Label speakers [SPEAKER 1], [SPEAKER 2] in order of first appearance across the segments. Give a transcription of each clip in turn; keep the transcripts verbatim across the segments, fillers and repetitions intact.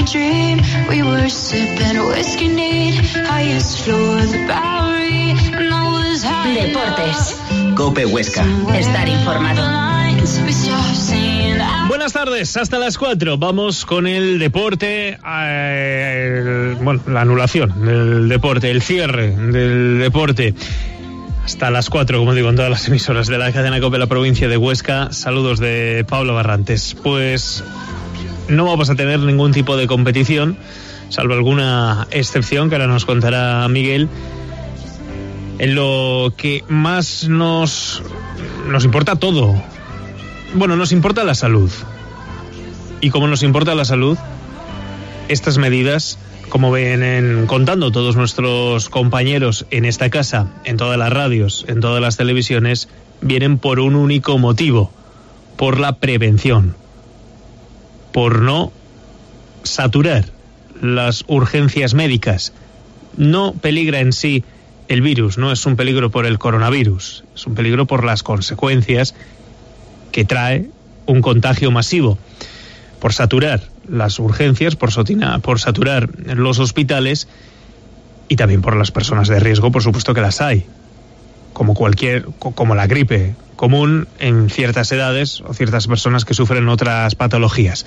[SPEAKER 1] a dream. We were sipping whiskey neat, highest floor of the Bowery, and I was high.
[SPEAKER 2] Deportes.
[SPEAKER 3] Cope Huesca.
[SPEAKER 2] Estar informado.
[SPEAKER 4] Buenas tardes, hasta las cuatro. Vamos con el deporte, eh, bueno, la anulación del deporte, el cierre del deporte. Hasta las cuatro, como digo, en todas las emisoras de la cadena COPE, la provincia de Huesca. Saludos de Pablo Barrantes. Pues no vamos a tener ningún tipo de competición, salvo alguna excepción que ahora nos contará Miguel. En lo que más nos, nos importa todo. Bueno, nos importa la salud. Y como nos importa la salud, estas medidas, como vienen contando todos nuestros compañeros en esta casa, en todas las radios, en todas las televisiones, vienen por un único motivo: por la prevención, por no saturar las urgencias médicas. No peligra en sí el virus, no es un peligro por el coronavirus, es un peligro por las consecuencias que trae un contagio masivo. Por saturar las urgencias, por, sotina, por saturar los hospitales, y también por las personas de riesgo, por supuesto que las hay, como cualquier, como la gripe común en ciertas edades o ciertas personas que sufren otras patologías.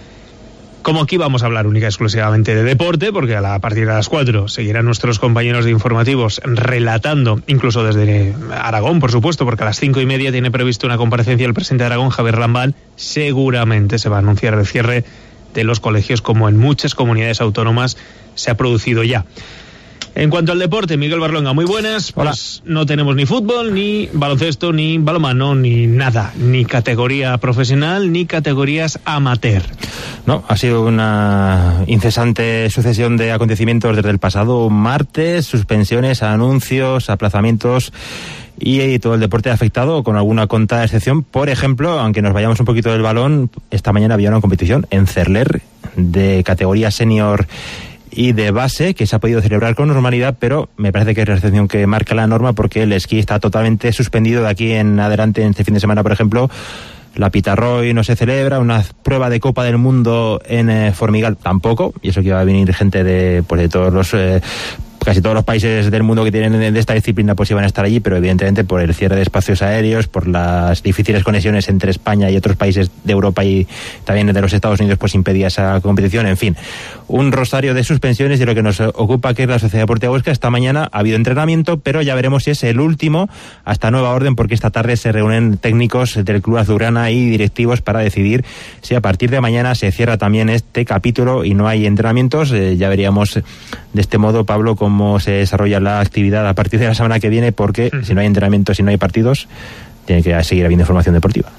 [SPEAKER 4] Como aquí vamos a hablar única y exclusivamente de deporte, porque a, la, a partir de las cuatro seguirán nuestros compañeros de informativos relatando, incluso desde Aragón, por supuesto, porque a las cinco y media tiene previsto una comparecencia el presidente de Aragón, Javier Lambán. Seguramente se va a anunciar el cierre de los colegios, como en muchas comunidades autónomas se ha producido ya. En cuanto al deporte, Miguel Barlonga, muy buenas. Pues hola. No tenemos ni fútbol, ni baloncesto, ni balonmano, ni nada, ni categoría profesional, ni categorías amateur.
[SPEAKER 5] No, ha sido una incesante sucesión de acontecimientos desde el pasado martes, suspensiones, anuncios, aplazamientos, y todo el deporte afectado, con alguna contada excepción. Por ejemplo, aunque nos vayamos un poquito del balón, esta mañana había una competición en Cerler de categoría senior y de base, que se ha podido celebrar con normalidad, pero me parece que es la excepción que marca la norma, porque el esquí está totalmente suspendido de aquí en adelante. En este fin de semana, por ejemplo, la Pitarroy no se celebra, una prueba de Copa del Mundo en eh, Formigal tampoco, y eso que iba a venir gente de, pues, de todos los... Eh, casi todos los países del mundo que tienen de esta disciplina pues iban a estar allí, pero evidentemente por el cierre de espacios aéreos, por las difíciles conexiones entre España y otros países de Europa y también de los Estados Unidos, pues impedía esa competición. En fin, un rosario de suspensiones, y lo que nos ocupa, que es la Sociedad Deportiva Huesca. Esta mañana ha habido entrenamiento, pero ya veremos si es el último hasta nueva orden, porque esta tarde se reúnen técnicos del Club Azulgrana y directivos para decidir si a partir de mañana se cierra también este capítulo y no hay entrenamientos. Eh, ya veríamos de este modo, Pablo, cómo cómo se desarrolla la actividad a partir de la semana que viene, porque uh-huh. si no hay entrenamiento, si no hay partidos, tiene que seguir habiendo información deportiva.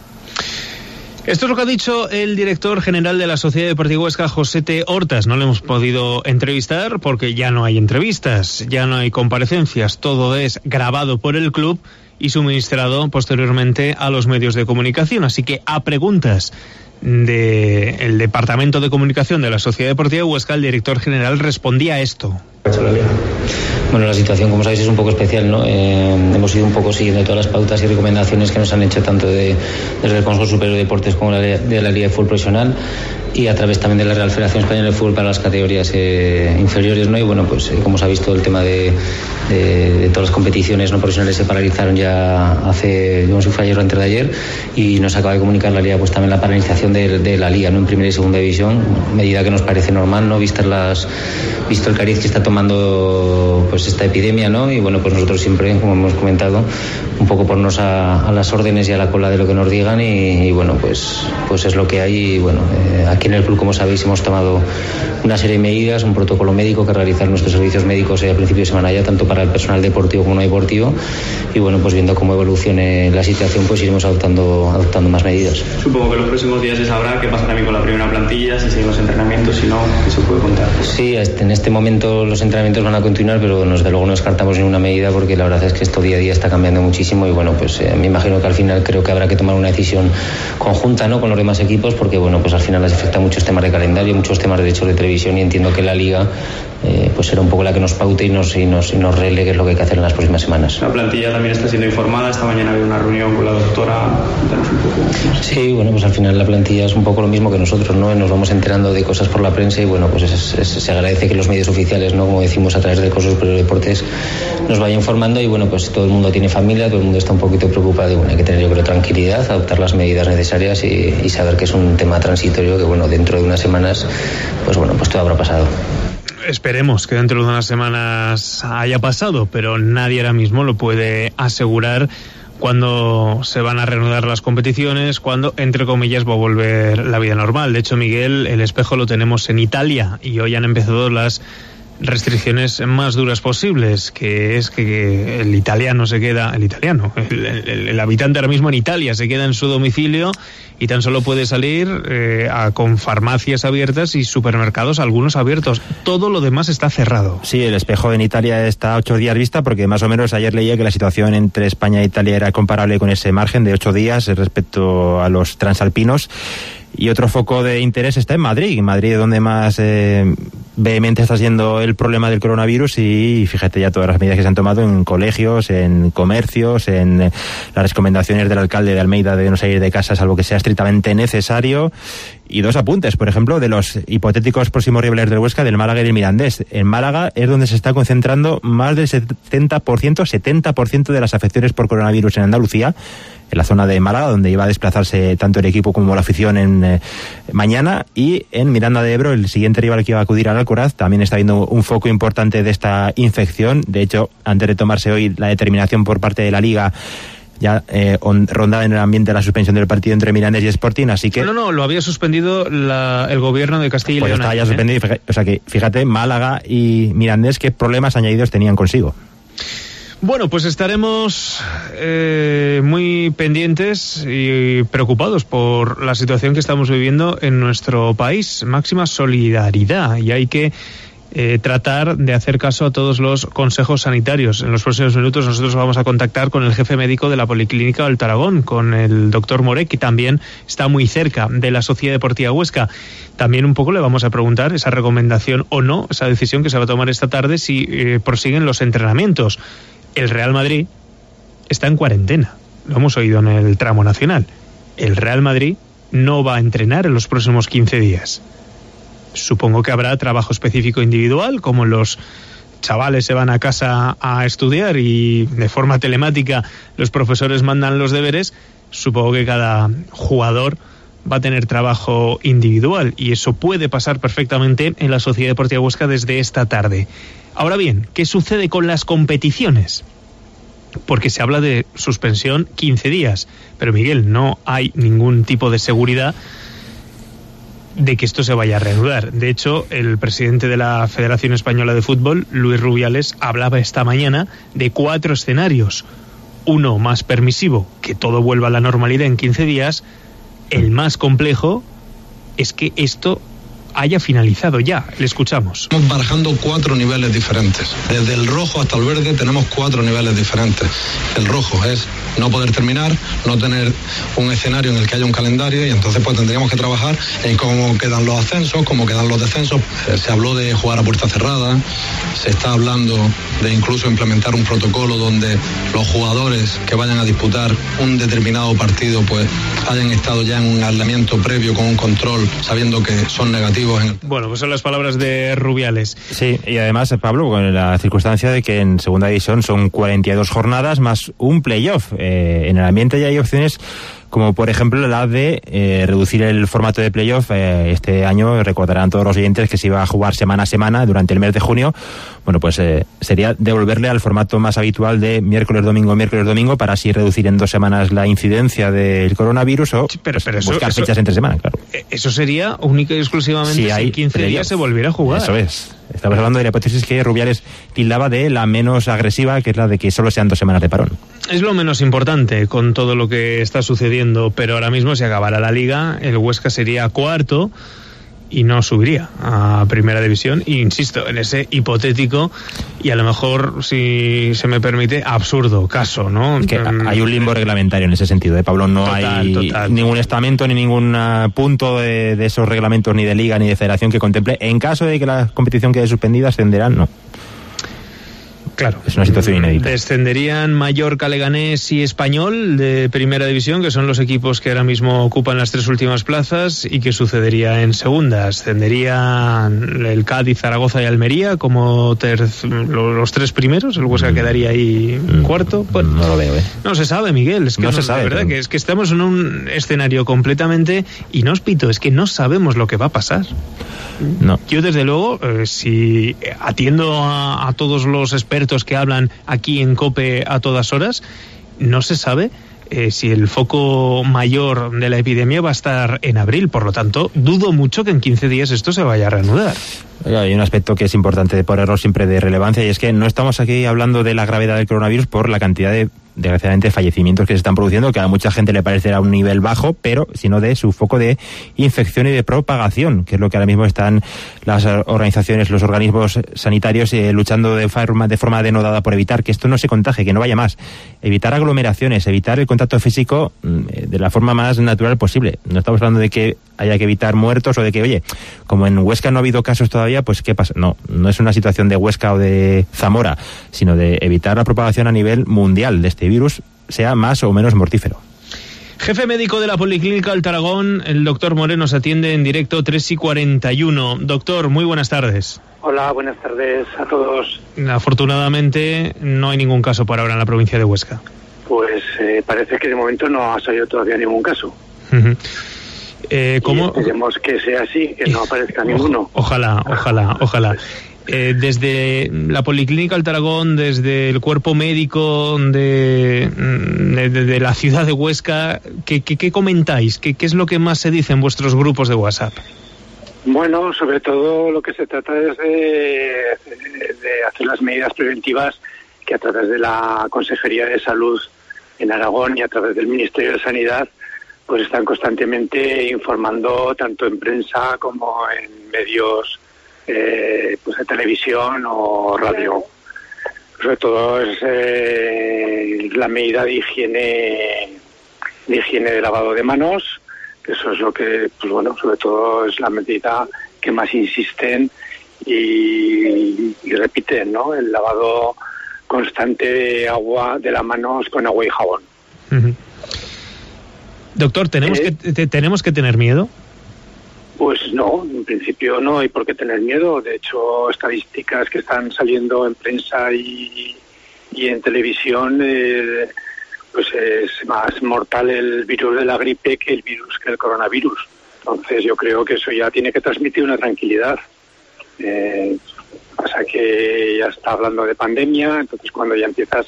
[SPEAKER 4] Esto es lo que ha dicho el director general de la Sociedad Deportiva Huesca, Josete Hortas. No le hemos podido entrevistar porque ya no hay entrevistas, ya no hay comparecencias, todo es grabado por el club y suministrado posteriormente a los medios de comunicación. Así que a preguntas del Departamento de Comunicación de la Sociedad Deportiva Huesca, el director general respondía a esto.
[SPEAKER 6] Bueno, la situación, como sabéis, es un poco especial, ¿no? Eh, hemos ido un poco siguiendo todas las pautas y recomendaciones que nos han hecho tanto de, desde el Consejo Superior de Deportes como de la, de la Liga de Fútbol Profesional, y a través también de la Real Federación Española de Fútbol para las categorías eh, inferiores, ¿no? Y bueno, pues eh, como sabéis, todo el tema de, de, de todas las competiciones no profesionales se paralizaron ya hace, no sé si fue ayer o antes de ayer, y nos acaba de comunicar la Liga pues también la paralización de, de la Liga, ¿no? En primera y segunda división, medida que nos parece normal, ¿no? Vistas las, visto el cariz que está tomando pues esta epidemia, ¿no? Y bueno, pues nosotros siempre, como hemos comentado, un poco ponernos a, a las órdenes y a la cola de lo que nos digan, y, y bueno, pues pues es lo que hay. Y bueno, eh, aquí en el club, como sabéis, hemos tomado una serie de medidas, un protocolo médico que realizar nuestros servicios médicos eh, a principio de semana ya, tanto para el personal deportivo como no deportivo, y bueno, pues viendo cómo evolucione la situación, pues iremos adoptando adoptando más medidas.
[SPEAKER 7] Supongo que los próximos días se sabrá qué pasa también con la primera plantilla, si siguen los entrenamientos, si no, ¿qué se puede contar?
[SPEAKER 6] Sí, en este momento los entrenamientos van a continuar, pero bueno, desde luego no descartamos ninguna medida porque la verdad es que esto día a día está cambiando muchísimo y bueno, pues eh, me imagino que al final creo que habrá que tomar una decisión conjunta, ¿no?, con los demás equipos porque bueno, pues al final les afecta muchos temas de calendario, muchos temas de derechos de televisión y entiendo que la Liga eh, pues será un poco la que nos paute y nos, y nos, y nos rele qué es lo que hay que hacer en las próximas semanas.
[SPEAKER 7] La plantilla también está siendo informada, esta mañana había una reunión con la doctora. Cuéntanos un poco.
[SPEAKER 6] Sí, bueno, pues al final la plantilla es un poco lo mismo que nosotros, ¿no? Nos vamos enterando de cosas por la prensa y bueno, pues es, es, se agradece que los medios oficiales, ¿no?, como decimos a través del Consejo Superior de Deportes, nos vaya informando y bueno, pues todo el mundo tiene familia, todo el mundo está un poquito preocupado y bueno, hay que tener yo creo tranquilidad, adoptar las medidas necesarias y, y saber que es un tema transitorio que bueno, dentro de unas semanas, pues bueno, pues todo habrá pasado.
[SPEAKER 4] Esperemos que dentro de unas semanas haya pasado, pero nadie ahora mismo lo puede asegurar cuando se van a reanudar las competiciones, cuando, entre comillas, va a volver la vida normal. De hecho, Miguel, el espejo lo tenemos en Italia y hoy han empezado las restricciones más duras posibles, que es que el italiano se queda, el italiano, el, el, el habitante ahora mismo en Italia se queda en su domicilio y tan solo puede salir eh, a, con farmacias abiertas y supermercados, algunos abiertos. Todo lo demás está cerrado.
[SPEAKER 5] Sí, el espejo en Italia está a ocho días vista, porque más o menos ayer leía que la situación entre España e Italia era comparable con ese margen de ocho días respecto a los transalpinos. Y otro foco de interés está en Madrid, en Madrid donde más eh, vehemente está siendo el problema del coronavirus y fíjate ya todas las medidas que se han tomado en colegios, en comercios, en eh, las recomendaciones del alcalde de Almeida de no salir de casa salvo que sea estrictamente necesario. Y dos apuntes, por ejemplo, de los hipotéticos próximos rivales del Huesca, del Málaga y del Mirandés. En Málaga es donde se está concentrando más del setenta por ciento, setenta por ciento de las afecciones por coronavirus en Andalucía, en la zona de Málaga, donde iba a desplazarse tanto el equipo como la afición en eh, mañana, y en Miranda de Ebro, el siguiente rival que iba a acudir al Alcoraz, también está habiendo un foco importante de esta infección. De hecho, antes de tomarse hoy la determinación por parte de la Liga, ya eh, on, rondaba en el ambiente la suspensión del partido entre Mirandés y Sporting, así que...
[SPEAKER 4] No, no, lo había suspendido la, el gobierno de Castilla y
[SPEAKER 5] pues
[SPEAKER 4] León.
[SPEAKER 5] Estaba ya
[SPEAKER 4] ¿eh?
[SPEAKER 5] suspendido, o sea que fíjate, Málaga y Mirandés, qué problemas añadidos tenían consigo.
[SPEAKER 4] Bueno, pues estaremos eh, muy pendientes y preocupados por la situación que estamos viviendo en nuestro país. Máxima solidaridad y hay que eh, tratar de hacer caso a todos los consejos sanitarios. En los próximos minutos nosotros vamos a contactar con el jefe médico de la Policlínica del Tarragón, con el doctor Moré, que también está muy cerca de la Sociedad Deportiva Huesca. También un poco le vamos a preguntar esa recomendación o no, esa decisión que se va a tomar esta tarde, si eh, prosiguen los entrenamientos. El Real Madrid está en cuarentena, lo hemos oído en el tramo nacional. El Real Madrid no va a entrenar en los próximos quince días. Supongo que habrá trabajo específico individual, como los chavales se van a casa a estudiar y de forma telemática los profesores mandan los deberes. Supongo que cada jugador va a tener trabajo individual y eso puede pasar perfectamente en la Sociedad Deportiva Huesca desde esta tarde. Ahora bien, ¿qué sucede con las competiciones? Porque se habla de suspensión quince días, pero Miguel, no hay ningún tipo de seguridad de que esto se vaya a reanudar. De hecho, el presidente de la Federación Española de Fútbol, Luis Rubiales, hablaba esta mañana de cuatro escenarios. Uno más permisivo, que todo vuelva a la normalidad en quince días. El más complejo es que esto haya finalizado ya. Le escuchamos.
[SPEAKER 3] Estamos barajando cuatro niveles diferentes. Desde el rojo hasta el verde tenemos cuatro niveles diferentes. El rojo es no poder terminar, no tener un escenario en el que haya un calendario y entonces pues tendríamos que trabajar en cómo quedan los ascensos, cómo quedan los descensos. Se habló de jugar a puerta cerrada, se está hablando de incluso implementar un protocolo donde los jugadores que vayan a disputar un determinado partido pues hayan estado ya en un aislamiento previo con un control, sabiendo que son negativos.
[SPEAKER 4] Bueno, pues son las palabras de Rubiales.
[SPEAKER 5] Sí, y además, Pablo, con la circunstancia de que en segunda división son cuarenta y dos jornadas más un playoff. Eh, en el ambiente ya hay opciones como por ejemplo la de eh, reducir el formato de playoff. Eh, este año recordarán todos los oyentes que se iba a jugar semana a semana durante el mes de junio. Bueno, pues eh, sería devolverle al formato más habitual de miércoles, domingo, miércoles, domingo, para así reducir en dos semanas la incidencia del coronavirus o
[SPEAKER 4] sí, pero, pero
[SPEAKER 5] pues, buscar
[SPEAKER 4] eso,
[SPEAKER 5] fechas
[SPEAKER 4] eso,
[SPEAKER 5] entre semana, claro.
[SPEAKER 4] Eso sería única y exclusivamente si, hay si quince días se volviera a jugar.
[SPEAKER 5] Eso es. Estamos hablando de la hipótesis que Rubiales tildaba de la menos agresiva, que es la de que solo sean dos semanas de parón.
[SPEAKER 4] Es lo menos importante con todo lo que está sucediendo, pero ahora mismo si acabara la Liga, el Huesca sería cuarto y no subiría a Primera División. E insisto, en ese hipotético y a lo mejor, si se me permite, absurdo caso, ¿no?
[SPEAKER 5] Que hay un limbo reglamentario en ese sentido, ¿eh, Pablo? No total, hay total. ningún estamento ni ningún punto de, de esos reglamentos, ni de liga ni de federación, que contemple, en caso de que la competición quede suspendida, ascenderán, no.
[SPEAKER 4] Claro.
[SPEAKER 5] Es una situación inédita.
[SPEAKER 4] Descenderían Mallorca, Leganés y Español de Primera División, que son los equipos que ahora mismo ocupan las tres últimas plazas. ¿Y qué sucedería en Segunda? Ascenderían el Cádiz, Zaragoza y Almería como terc- los tres primeros. El Huesca quedaría ahí cuarto. Bueno,
[SPEAKER 5] no lo veo, ¿eh?
[SPEAKER 4] No se sabe, Miguel. Es que
[SPEAKER 5] no,
[SPEAKER 4] no
[SPEAKER 5] se sabe.
[SPEAKER 4] La verdad
[SPEAKER 5] pero...
[SPEAKER 4] que es que estamos en un escenario completamente inhóspito. Es que no sabemos lo que va a pasar.
[SPEAKER 5] No.
[SPEAKER 4] Yo, desde luego, eh, si atiendo a, a todos los expertos que hablan aquí en COPE a todas horas, no se sabe eh, si el foco mayor de la epidemia va a estar en abril. Por lo tanto, dudo mucho que en quince días esto se vaya a reanudar.
[SPEAKER 5] Hay un aspecto que es importante ponerlo siempre de relevancia, y es que no estamos aquí hablando de la gravedad del coronavirus por la cantidad de, desgraciadamente, fallecimientos que se están produciendo, que a mucha gente le parecerá un nivel bajo, pero sino de su foco de infección y de propagación, que es lo que ahora mismo están las organizaciones, los organismos sanitarios eh, luchando de forma, de forma denodada por evitar que esto no se contagie, que no vaya más. Evitar aglomeraciones, evitar el contacto físico eh, de la forma más natural posible. No estamos hablando de que haya que evitar muertos o de que, oye, como en Huesca no ha habido casos todavía, pues ¿qué pasa? No, no es una situación de Huesca o de Zamora, sino de evitar la propagación a nivel mundial de este virus, sea más o menos mortífero.
[SPEAKER 4] Jefe médico de la Policlínica del Tarragón, el doctor Moreno, se atiende en directo tres y cuarenta y uno. Doctor, muy buenas tardes.
[SPEAKER 8] Hola, buenas tardes a todos.
[SPEAKER 4] Afortunadamente no hay ningún caso por ahora en la provincia de Huesca.
[SPEAKER 8] Pues eh, parece que de momento no ha salido todavía ningún caso.
[SPEAKER 4] Uh-huh. Eh, ¿cómo?
[SPEAKER 8] Y esperemos que sea así, que no aparezca ninguno.
[SPEAKER 4] Ojalá, ojalá, ojalá. Eh, desde la Policlínica del Tarragón, desde el cuerpo médico de, de, de la ciudad de Huesca, ¿qué, qué, qué comentáis? ¿Qué, ¿Qué es lo que más se dice en vuestros grupos de WhatsApp?
[SPEAKER 8] Bueno, sobre todo lo que se trata es de, de hacer las medidas preventivas que a través de la Consejería de Salud en Aragón y a través del Ministerio de Sanidad pues están constantemente informando tanto en prensa como en medios eh, pues de televisión o radio. Sobre todo es eh, la medida de higiene, de higiene de lavado de manos. Eso es lo que, pues bueno, sobre todo es la medida que más insisten y, y repiten, ¿no? El lavado constante de agua de las manos con agua y jabón.
[SPEAKER 4] Uh-huh. Doctor, ¿tenemos, eh, que, te, ¿tenemos que tener miedo?
[SPEAKER 8] Pues no, en principio no hay por qué tener miedo. De hecho, estadísticas que están saliendo en prensa y, y en televisión, eh, pues es más mortal el virus de la gripe que el virus que el coronavirus. Entonces yo creo que eso ya tiene que transmitir una tranquilidad. Eh, pasa que ya está hablando de pandemia, entonces cuando ya empiezas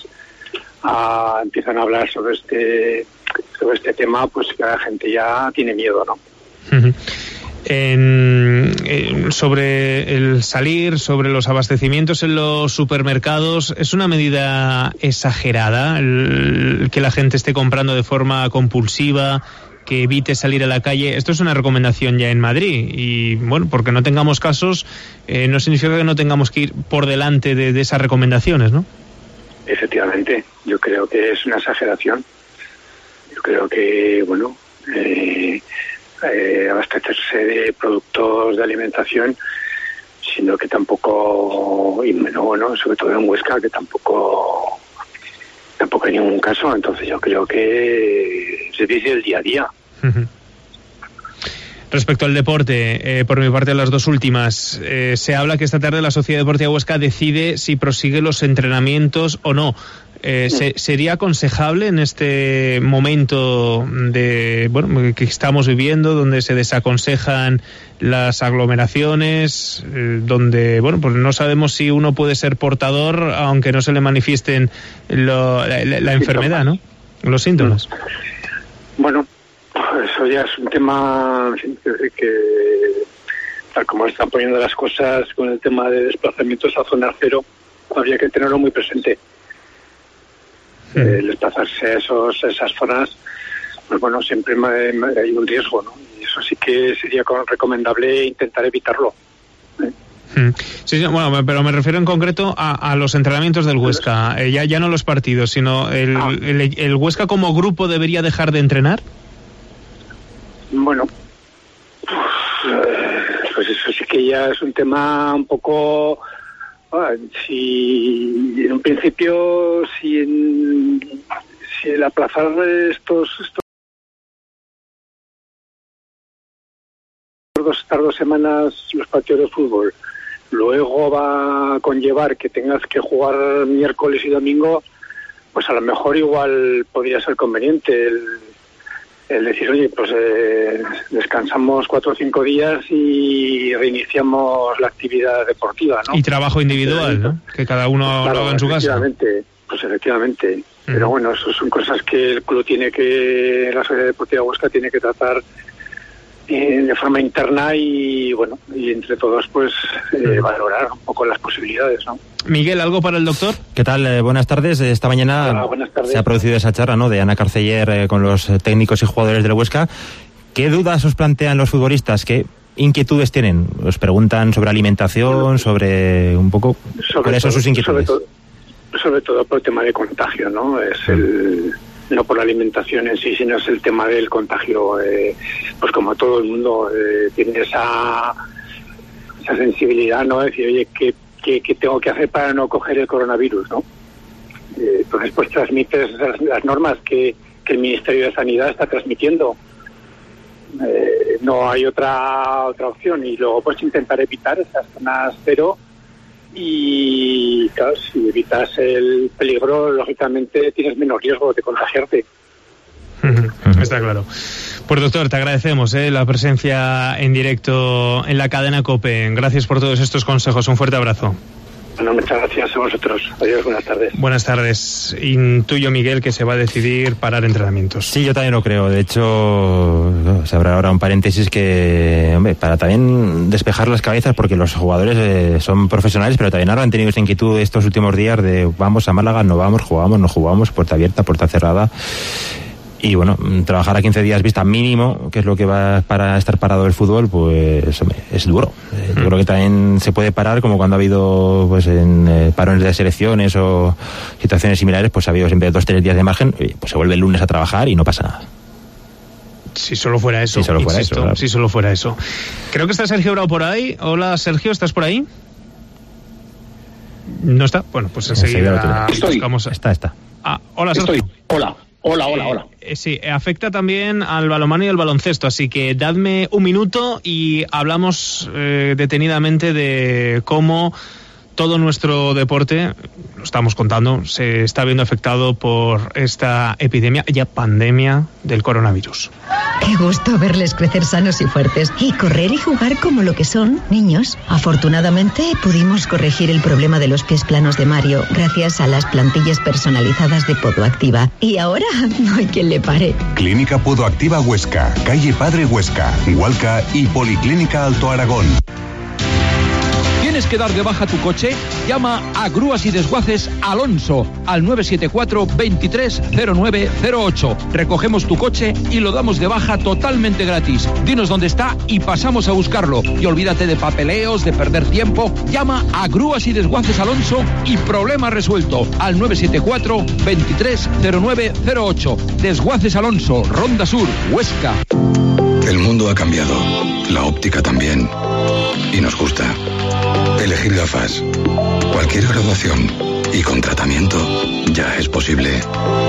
[SPEAKER 8] a empiezan a hablar sobre este sobre este tema, pues la gente ya tiene miedo, ¿no?
[SPEAKER 4] Uh-huh. En, en, sobre el salir, sobre los abastecimientos en los supermercados, ¿es una medida exagerada el, el que la gente esté comprando de forma compulsiva, que evite salir a la calle? Esto es una recomendación ya en Madrid y, bueno, porque no tengamos casos eh, no significa que no tengamos que ir por delante de, de esas recomendaciones, ¿no?
[SPEAKER 8] Efectivamente, yo creo que es una exageración. Yo creo que, bueno, eh, eh, abastecerse de productos de alimentación, sino que tampoco, y bueno, bueno, sobre todo en Huesca, que tampoco tampoco hay ningún caso. Entonces yo creo que se dice el día a día.
[SPEAKER 4] Uh-huh. Respecto al deporte, eh, por mi parte las dos últimas, eh, se habla que esta tarde la Sociedad Deportiva Huesca decide si prosigue los entrenamientos o no. Eh, se, ¿Sería aconsejable en este momento de bueno que estamos viviendo, donde se desaconsejan las aglomeraciones, eh, donde bueno pues no sabemos si uno puede ser portador aunque no se le manifiesten lo, la, la, la enfermedad, ¿no? Los síntomas.
[SPEAKER 8] Bueno, eso ya es un tema que, tal como están poniendo las cosas con el tema de desplazamientos a zona cero, habría que tenerlo muy presente. Sí. El desplazarse a esos, esas zonas, pues bueno, siempre hay un riesgo, ¿no? Y eso sí que sería recomendable intentar evitarlo. ¿eh?
[SPEAKER 4] Sí, sí, bueno, pero me refiero en concreto a, a los entrenamientos del Huesca, eh, ya, ya no los partidos, sino el, ah. el, el Huesca como grupo debería dejar de entrenar.
[SPEAKER 8] Bueno, pues eso sí que ya es un tema un poco, ah, si en un principio, si, en, si el aplazar estos, estos dos, estas dos semanas los partidos de fútbol luego va a conllevar que tengas que jugar miércoles y domingo, pues a lo mejor igual podría ser conveniente el, el decir, oye, pues eh, descansamos cuatro o cinco días y reiniciamos la actividad deportiva, ¿no?
[SPEAKER 4] Y trabajo individual, ¿no? Que cada uno pues claro, lo haga en su casa.
[SPEAKER 8] Efectivamente, pues efectivamente. Uh-huh. Pero bueno, eso son cosas que el club tiene que, la Sociedad Deportiva Huesca tiene que tratar de forma interna y bueno, y entre todos pues eh, valorar un poco las posibilidades, ¿no?
[SPEAKER 4] Miguel, ¿algo para el doctor?
[SPEAKER 5] ¿Qué tal? Eh, buenas tardes. Esta mañana
[SPEAKER 8] Hola, buenas tardes.
[SPEAKER 5] Se ha producido esa charla, ¿no?, de Ana Carceller eh, con los técnicos y jugadores del Huesca. ¿Qué dudas os plantean los futbolistas? ¿Qué inquietudes tienen? ¿Os preguntan sobre alimentación, sobre un poco cuáles son sus inquietudes?
[SPEAKER 8] Sobre todo, sobre todo por el tema de contagio, ¿no? Es mm. el no por la alimentación en sí, sino es el tema del contagio. Eh, pues como todo el mundo eh, tiene esa esa sensibilidad, ¿no? Decir, oye, ¿qué, qué, qué tengo que hacer para no coger el coronavirus, ¿no? Eh, entonces, pues transmites las, las normas que, que el Ministerio de Sanidad está transmitiendo. Eh, no hay otra otra opción. Y luego, pues intentar evitar esas zonas cero. Y claro, si evitas el peligro, lógicamente tienes menos riesgo de contagiarte.
[SPEAKER 4] Está claro. Pues doctor, te agradecemos ¿eh? la presencia en directo en la cadena COPE. Gracias por todos estos consejos. Un fuerte abrazo.
[SPEAKER 8] Bueno, muchas gracias a vosotros. Adiós, buenas tardes.
[SPEAKER 4] Buenas tardes. Intuyo, Miguel, que se va a decidir parar entrenamientos.
[SPEAKER 5] Sí, yo también lo creo. De hecho, se habrá ahora un paréntesis que, hombre, para también despejar las cabezas, porque los jugadores eh, son profesionales, pero también ahora han tenido esa inquietud estos últimos días de vamos a Málaga, no vamos, jugamos, no jugamos, puerta abierta, puerta cerrada. Y bueno, trabajar a quince días vista mínimo, que es lo que va para estar parado el fútbol, pues hombre, es duro. Eh, yo creo que también se puede parar, como cuando ha habido pues en eh, parones de selecciones o situaciones similares, pues ha habido siempre dos o tres días de margen, y pues se vuelve el lunes a trabajar y no pasa nada.
[SPEAKER 4] Si solo fuera eso.
[SPEAKER 5] Si solo fuera
[SPEAKER 4] insisto,
[SPEAKER 5] eso. Claro.
[SPEAKER 4] Si solo fuera eso. Creo que está Sergio Bravo por ahí. Hola, Sergio, ¿estás por ahí? ¿No está? Bueno, pues enseguida buscamos.
[SPEAKER 5] Está, está.
[SPEAKER 4] Ah, hola, Sergio.
[SPEAKER 9] Estoy. Hola. Hola, hola, hola.
[SPEAKER 4] Eh, sí, afecta también al balonmano y al baloncesto, así que dadme un minuto y hablamos eh, detenidamente de cómo todo nuestro deporte, lo estamos contando, se está viendo afectado por esta epidemia, ya pandemia del coronavirus.
[SPEAKER 10] Qué gusto verles crecer sanos y fuertes y correr y jugar como lo que son, niños. Afortunadamente pudimos corregir el problema de los pies planos de Mario gracias a las plantillas personalizadas de Podoactiva. Y ahora no hay quien le pare.
[SPEAKER 11] Clínica Podoactiva Huesca, calle Padre Huesca, Hualca y Policlínica Alto Aragón.
[SPEAKER 12] ¿Tienes que dar de baja tu coche? Llama a Grúas y Desguaces Alonso al nueve siete cuatro, veintitrés, cero nueve cero ocho. Recogemos tu coche y lo damos de baja totalmente gratis. Dinos dónde está y pasamos a buscarlo. Y olvídate de papeleos, de perder tiempo. Llama a Grúas y Desguaces Alonso y problema resuelto al nueve siete cuatro, veintitrés, cero nueve cero ocho. Desguaces Alonso, Ronda Sur, Huesca.
[SPEAKER 13] El mundo ha cambiado, la óptica también, y nos gusta. Elegir gafas, cualquier graduación y con tratamiento ya es posible.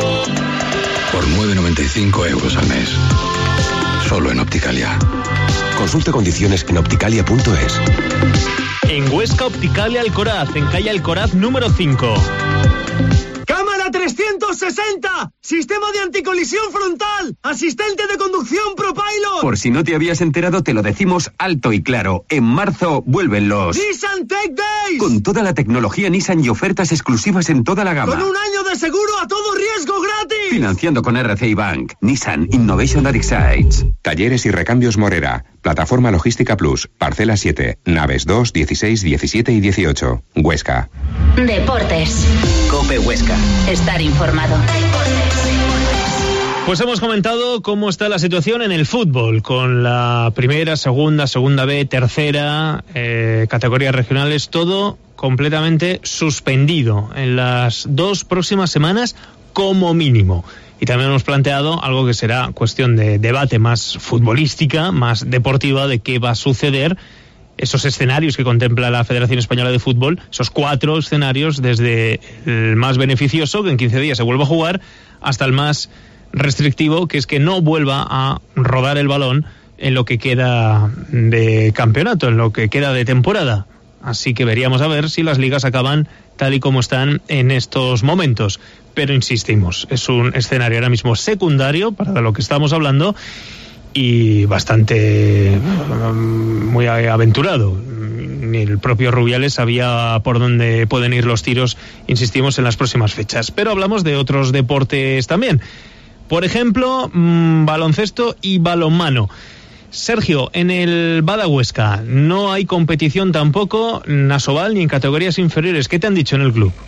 [SPEAKER 13] Por nueve noventa y cinco euros al mes. Solo en Opticalia.
[SPEAKER 11] Consulte condiciones en opticalia punto es.
[SPEAKER 4] En Huesca, Opticalia Alcoraz, en calle Alcoraz número cinco.
[SPEAKER 14] ¡Cámara trescientos sesenta! ¡Sistema de anticolisión frontal! ¡Asistente de conducción ProPilot!
[SPEAKER 15] Por si no te habías enterado, te lo decimos alto y claro. En marzo vuelven los
[SPEAKER 14] ¡Nissan Tech Days!
[SPEAKER 15] Con toda la tecnología Nissan y ofertas exclusivas en toda la gama.
[SPEAKER 14] ¡Con un año de seguro a todo riesgo gratis!
[SPEAKER 15] Financiando con R C I Bank. Nissan Innovation that excites.
[SPEAKER 16] Talleres y recambios Morera. Plataforma Logística Plus. Parcela siete. Naves dos, dieciséis, diecisiete y dieciocho. Huesca.
[SPEAKER 2] Deportes.
[SPEAKER 17] COPE Huesca.
[SPEAKER 2] Estar informado.
[SPEAKER 4] Pues hemos comentado cómo está la situación en el fútbol, con la primera, segunda, segunda B, tercera, eh, categorías regionales, todo completamente suspendido en las dos próximas semanas como mínimo. Y también hemos planteado algo que será cuestión de debate más futbolística, más deportiva, de qué va a suceder, esos escenarios que contempla la Federación Española de Fútbol, esos cuatro escenarios, desde el más beneficioso, que en quince días se vuelva a jugar, hasta el más restrictivo, que es que no vuelva a rodar el balón en lo que queda de campeonato, en lo que queda de temporada. Así que veríamos a ver si las ligas acaban tal y como están en estos momentos. Pero insistimos, es un escenario ahora mismo secundario para lo que estamos hablando y bastante um, muy aventurado. Ni el propio Rubiales sabía por dónde pueden ir los tiros, insistimos, en las próximas fechas. Pero hablamos de otros deportes también. Por ejemplo, mmm, baloncesto y balonmano. Sergio, en el Bada Huesca no hay competición tampoco, Nasoval, ni en categorías inferiores. ¿Qué te han dicho en el club?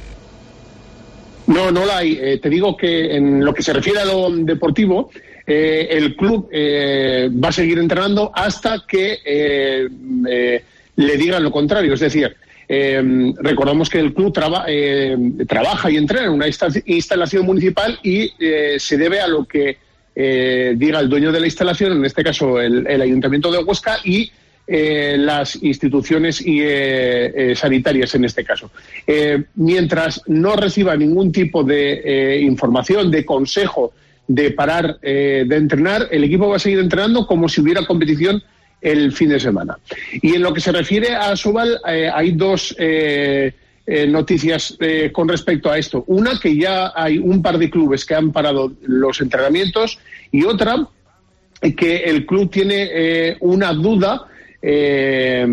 [SPEAKER 9] No, no la hay. Eh, te digo que en lo que se refiere a lo deportivo, eh, el club eh, va a seguir entrenando hasta que eh, eh, le digan lo contrario. Es decir, eh, recordamos que el club traba, eh, trabaja y entrena en una instalación municipal y eh, se debe a lo que eh, diga el dueño de la instalación, en este caso el, el Ayuntamiento de Huesca, y Eh, las instituciones y, eh, eh, sanitarias en este caso. Eh, mientras no reciba ningún tipo de eh, información, de consejo de parar eh, de entrenar, el equipo va a seguir entrenando como si hubiera competición el fin de semana. Y en lo que se refiere a Asobal, eh, hay dos eh, eh, noticias eh, con respecto a esto. Una, que ya hay un par de clubes que han parado los entrenamientos, y otra, que el club tiene eh, una duda Eh,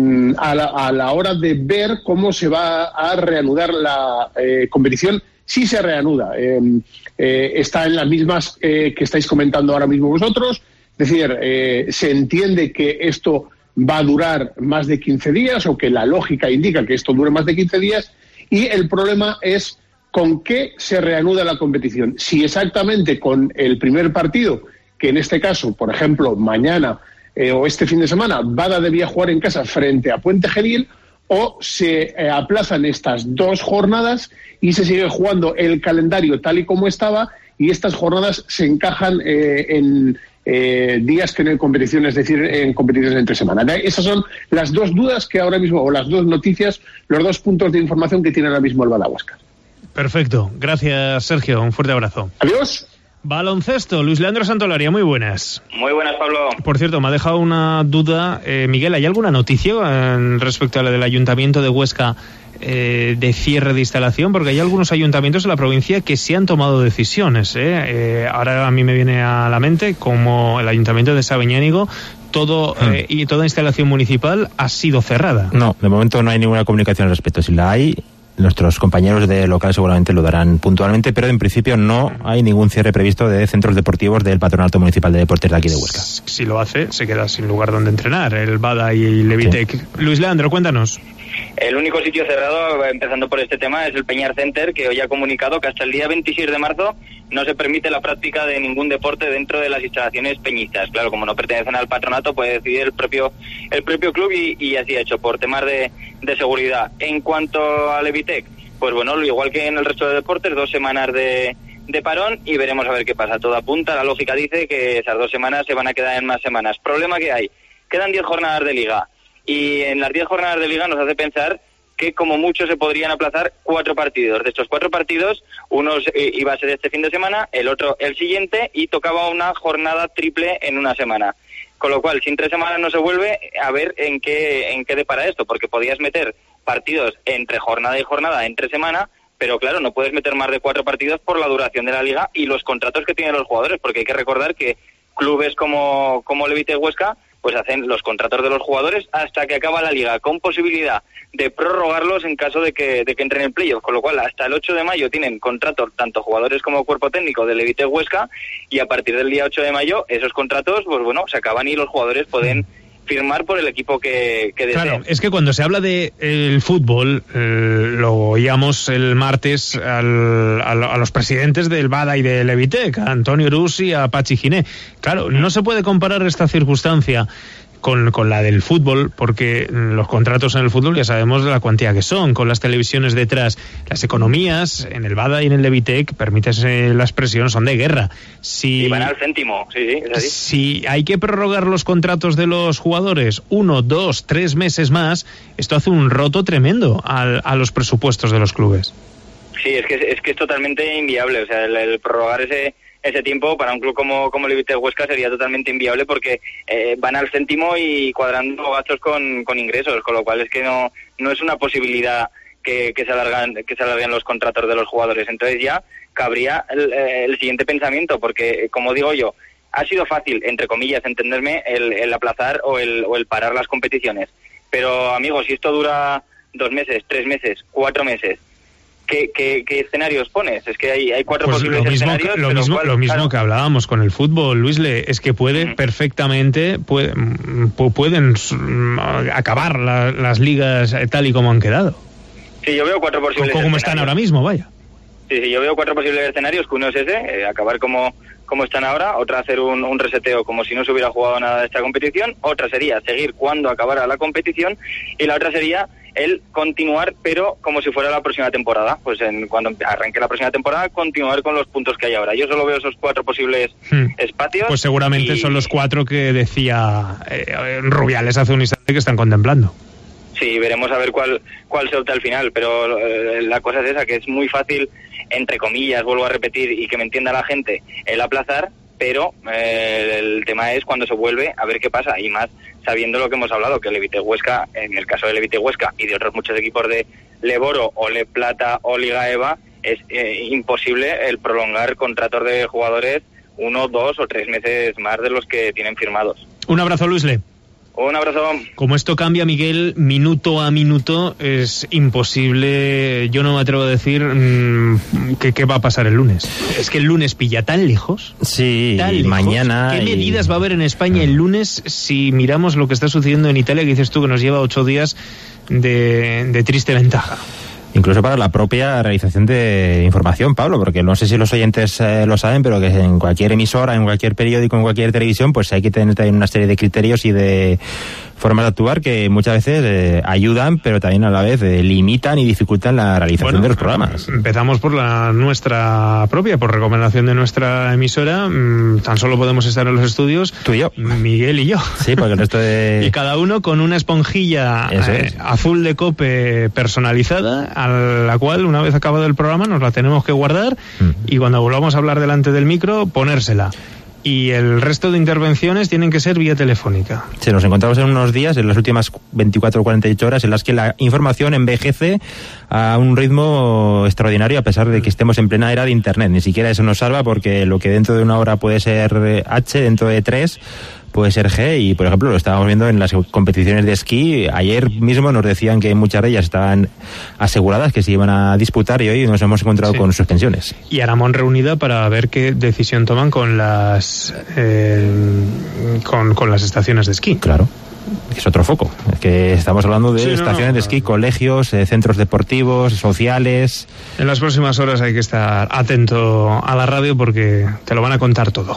[SPEAKER 9] a, la, a la hora de ver cómo se va a reanudar la eh, competición, si se reanuda. Eh, eh, está en las mismas eh, que estáis comentando ahora mismo vosotros, es decir, eh, se entiende que esto va a durar más de quince días, o que la lógica indica que esto dure más de quince días, y el problema es con qué se reanuda la competición. Si exactamente con el primer partido, que en este caso, por ejemplo, mañana Eh, o este fin de semana, Bada debía jugar en casa frente a Puente Genil, o se eh, aplazan estas dos jornadas y se sigue jugando el calendario tal y como estaba, y estas jornadas se encajan eh, en eh, días que no hay competición, es decir, en competiciones entre semana. Esas son las dos dudas que ahora mismo, o las dos noticias, los dos puntos de información que tiene ahora mismo el Bada Huesca.
[SPEAKER 4] Perfecto, gracias Sergio, un fuerte abrazo.
[SPEAKER 9] Adiós.
[SPEAKER 4] Baloncesto, Luis Leandro Santolaria, muy buenas.
[SPEAKER 17] Muy buenas, Pablo.
[SPEAKER 4] Por cierto, me ha dejado una duda, eh, Miguel, ¿hay alguna noticia en respecto a la del Ayuntamiento de Huesca eh, de cierre de instalación? Porque hay algunos ayuntamientos en la provincia que sí han tomado decisiones. ¿eh? Eh, ahora a mí me viene a la mente, como el Ayuntamiento de Sabeñánigo, todo hmm. eh, y toda instalación municipal ha sido cerrada.
[SPEAKER 5] No, de momento no hay ninguna comunicación al respecto. Si la hay, nuestros compañeros de local seguramente lo darán puntualmente, pero en principio no hay ningún cierre previsto de centros deportivos del Patronato Municipal de Deportes de aquí de Huesca.
[SPEAKER 4] Si lo hace, se queda sin lugar donde entrenar, el Bada y el Levitec. Sí. Luis Leandro, cuéntanos.
[SPEAKER 17] El único sitio cerrado, empezando por este tema, es el Peñar Center, que hoy ha comunicado que hasta el día veintiséis de marzo no se permite la práctica de ningún deporte dentro de las instalaciones peñistas. Claro, como no pertenecen al patronato, puede decidir el propio el propio club, y, y así ha hecho, por temas de, de seguridad. En cuanto al Levitec, pues bueno, igual que en el resto de deportes, dos semanas de, de parón, y veremos a ver qué pasa. Todo apunta, la lógica dice que esas dos semanas se van a quedar en más semanas. Problema que hay, quedan diez jornadas de liga, y en las diez jornadas de liga nos hace pensar que como mucho se podrían aplazar cuatro partidos. De estos cuatro partidos, uno iba a ser este fin de semana, el otro el siguiente, y tocaba una jornada triple en una semana. Con lo cual, si en tres semanas no se vuelve, a ver en qué en qué depara esto, porque podías meter partidos entre jornada y jornada entre semana, pero claro, no puedes meter más de cuatro partidos por la duración de la liga y los contratos que tienen los jugadores, porque hay que recordar que clubes como, como Levitec Huesca pues hacen los contratos de los jugadores hasta que acaba la liga, con posibilidad de prorrogarlos en caso de que, de que entren en playoff, con lo cual hasta el ocho de mayo tienen contratos tanto jugadores como cuerpo técnico de Levitec Huesca, y a partir del día ocho de mayo esos contratos, pues bueno, se acaban y los jugadores pueden firmar por el equipo que, que deseen.
[SPEAKER 4] Claro, es que cuando se habla de el fútbol, eh, lo oíamos el martes al, al, a los presidentes del Bada y del Levitec, a Antonio Urús y a Pachi Giné. Claro, no se puede comparar esta circunstancia Con, con la del fútbol, porque los contratos en el fútbol ya sabemos la cuantía que son, con las televisiones detrás. Las economías en el Bada y en el Levitec, permítese la expresión, son de guerra. Si,
[SPEAKER 17] y van al céntimo, sí, sí, es así.
[SPEAKER 4] Si hay que prorrogar los contratos de los jugadores uno, dos, tres meses más, esto hace un roto tremendo al, a los presupuestos de los clubes.
[SPEAKER 17] Sí, es que es, que es totalmente inviable, o sea, el, el prorrogar ese ese tiempo para un club como, como el Levitec Huesca sería totalmente inviable porque eh, van al céntimo y cuadrando gastos con, con ingresos, con lo cual es que no no es una posibilidad que, que se alargan que se alarguen los contratos de los jugadores. Entonces ya cabría el, el siguiente pensamiento, porque como digo yo, ha sido fácil, entre comillas, entenderme, el, el aplazar o el, o el parar las competiciones, pero amigos, si esto dura dos meses, tres meses, cuatro meses, ¿Qué, qué, ¿Qué escenarios pones? Es que hay, hay cuatro
[SPEAKER 4] pues
[SPEAKER 17] posibles
[SPEAKER 4] lo mismo,
[SPEAKER 17] escenarios.
[SPEAKER 4] Lo mismo,
[SPEAKER 17] cual,
[SPEAKER 4] lo mismo
[SPEAKER 17] claro.
[SPEAKER 4] que hablábamos con el fútbol, Luisle, es que puede uh-huh. perfectamente, puede, pueden acabar la, las ligas tal y como han quedado.
[SPEAKER 17] Sí, yo veo cuatro posibles
[SPEAKER 4] como están ahora mismo, vaya.
[SPEAKER 17] Sí, sí, yo veo cuatro posibles escenarios, que uno es ese, eh, acabar como, como están ahora, otra hacer un, un reseteo como si no se hubiera jugado nada de esta competición, otra sería seguir cuando acabara la competición, y la otra sería el continuar, pero como si fuera la próxima temporada. Pues en, cuando arranque la próxima temporada, continuar con los puntos que hay ahora. Yo solo veo esos cuatro posibles hmm. espacios.
[SPEAKER 4] Pues seguramente
[SPEAKER 17] y...
[SPEAKER 4] son los cuatro que decía eh, Rubiales hace un instante que están contemplando.
[SPEAKER 17] Sí, veremos a ver cuál cuál se opta al final, pero eh, la cosa es esa, que es muy fácil, entre comillas, vuelvo a repetir, y que me entienda la gente, el aplazar, pero eh, el tema es cuando se vuelve a ver qué pasa, y más sabiendo lo que hemos hablado, que el Levitec Huesca, en el caso del Levitec Huesca y de otros muchos equipos de Leboro o Le Plata o Liga EVA, es eh, imposible el prolongar contratos de jugadores uno, dos o tres meses más de los que tienen firmados.
[SPEAKER 4] Un abrazo, Luisle.
[SPEAKER 17] Un abrazo.
[SPEAKER 4] Como esto cambia, Miguel, minuto a minuto, es imposible, yo no me atrevo a decir mmm, que qué va a pasar el lunes. Es que el lunes pilla tan lejos.
[SPEAKER 5] Sí,
[SPEAKER 4] tan lejos.
[SPEAKER 5] Mañana.
[SPEAKER 4] ¿Qué
[SPEAKER 5] y...
[SPEAKER 4] medidas va a haber en España el lunes si miramos lo que está sucediendo en Italia, que dices tú que nos lleva ocho días de, de triste ventaja?
[SPEAKER 5] Incluso para la propia realización de información, Pablo, porque no sé si los oyentes eh, lo saben, pero que en cualquier emisora, en cualquier periódico, en cualquier televisión, pues hay que tener también una serie de criterios y de formas de actuar que muchas veces eh, ayudan, pero también a la vez eh, limitan y dificultan la realización bueno, de los programas.
[SPEAKER 4] Empezamos por la nuestra propia, por recomendación de nuestra emisora. Mm, tan solo podemos estar en los estudios.
[SPEAKER 5] Tú y yo.
[SPEAKER 4] Miguel y yo.
[SPEAKER 5] Sí, porque el resto de...
[SPEAKER 4] Y cada uno con una esponjilla eh, azul de Cope personalizada, a la cual, una vez acabado el programa, nos la tenemos que guardar mm. y cuando volvamos a hablar delante del micro, ponérsela. Y el resto de intervenciones tienen que ser vía telefónica.
[SPEAKER 5] Sí, nos encontramos en unos días, en las últimas veinticuatro o cuarenta y ocho horas, en las que la información envejece a un ritmo extraordinario, a pesar de que estemos en plena era de Internet. Ni siquiera eso nos salva, porque lo que dentro de una hora puede ser H, dentro de tres puede ser G, y por ejemplo lo estábamos viendo en las competiciones de esquí. Ayer mismo nos decían que muchas de ellas estaban aseguradas, que se iban a disputar, y hoy nos hemos encontrado sí. con suspensiones.
[SPEAKER 4] Y Aramón reunida para ver qué decisión toman con las eh, con, con las estaciones de esquí.
[SPEAKER 5] Claro, es otro foco. Es que estamos hablando de sí, estaciones no, no, de esquí, colegios, eh, centros deportivos, sociales.
[SPEAKER 4] En las próximas horas hay que estar atento a la radio porque te lo van a contar todo.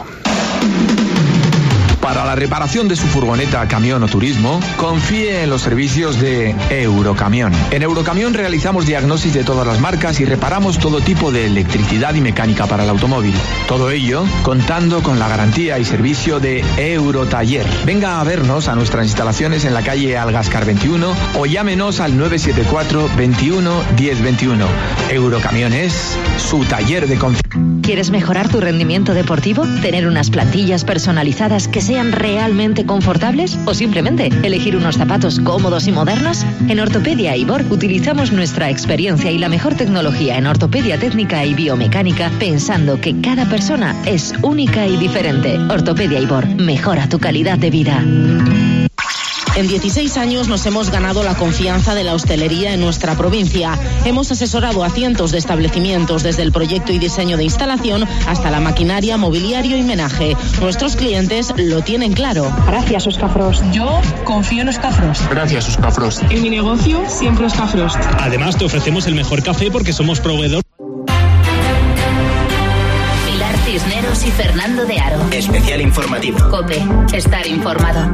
[SPEAKER 18] Para la reparación de su furgoneta, camión o turismo, confíe en los servicios de Eurocamión. En Eurocamión realizamos diagnosis de todas las marcas y reparamos todo tipo de electricidad y mecánica para el automóvil. Todo ello contando con la garantía y servicio de Eurotaller. Venga a vernos a nuestras instalaciones en la calle Algascar veintiuno o llámenos al nueve siete cuatro, veintiuno, diez veintiuno. Eurocamión es su taller de confianza.
[SPEAKER 19] ¿Quieres mejorar tu rendimiento deportivo? ¿Tener unas plantillas personalizadas que sean realmente confortables? ¿O simplemente elegir unos zapatos cómodos y modernos? En Ortopedia Ibor utilizamos nuestra experiencia y la mejor tecnología en ortopedia técnica y biomecánica, pensando que cada persona es única y diferente. Ortopedia Ibor, mejora tu calidad de vida.
[SPEAKER 20] En dieciséis años nos hemos ganado la confianza de la hostelería en nuestra provincia. Hemos asesorado a cientos de establecimientos, desde el proyecto y diseño de instalación hasta la maquinaria, mobiliario y menaje. Nuestros clientes lo tienen claro.
[SPEAKER 21] Gracias, Euskafrost.
[SPEAKER 20] Yo confío en Euskafrost.
[SPEAKER 18] Gracias, Euskafrost.
[SPEAKER 21] En mi negocio, siempre Euskafrost.
[SPEAKER 4] Además, te ofrecemos el mejor café porque somos proveedor.
[SPEAKER 2] Pilar Cisneros y Fernando de Aro.
[SPEAKER 22] Especial informativo.
[SPEAKER 2] COPE. Estar informado.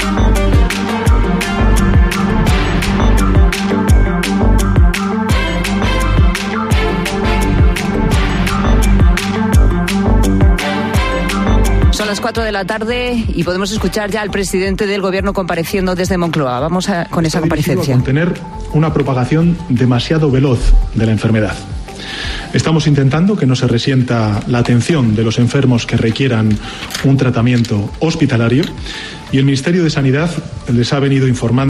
[SPEAKER 23] Son las cuatro de la tarde y podemos escuchar ya al presidente del Gobierno compareciendo desde Moncloa. Vamos a, con esa comparecencia.
[SPEAKER 24] A contener una propagación demasiado veloz de la enfermedad. Estamos intentando que no se resienta la atención de los enfermos que requieran un tratamiento hospitalario y el Ministerio de Sanidad les ha venido informando